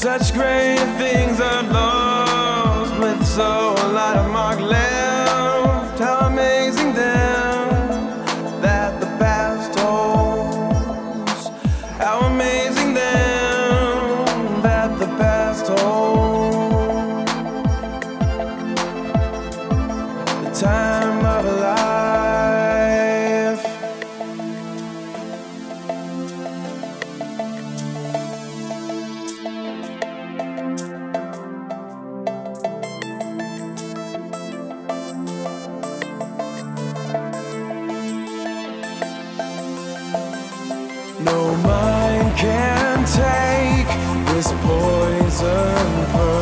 Such great things are lost with so light a mark left. How amazing then that the past holds. How amazing then that the past holds. The time of a life. No mind can take this poison pearl.